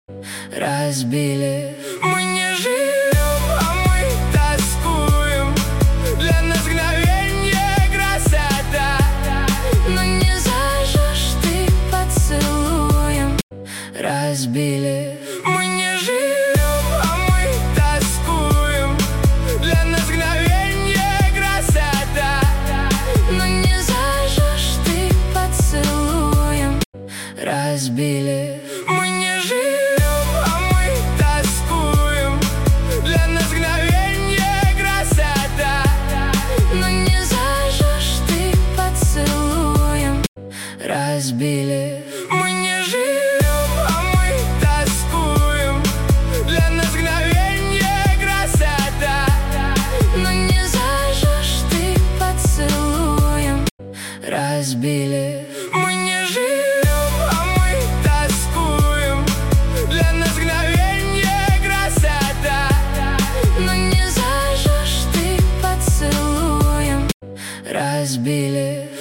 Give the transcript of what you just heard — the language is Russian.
разбили. Мы не живем, а мы тоскуем. Для нас мгновенье красота, но не зажжешь ты поцелуем. Разбили. Мы не живем, а мы тоскуем. Для нас мгновенье красота, но не зажжешь ты поцелуем. Разбили. Мы не живем, а мы тоскуем. Для нас мгновенье красота, но не зажжешь ты поцелуем. Разбили. Мы не живем, а мы тоскуем. Для нас мгновенье красота, но не зажжешь ты поцелуем. Разбили. Мы не живем, а мы тоскуем. Для нас мгновенье красота, но не зажжешь ты поцелуем. Разбили.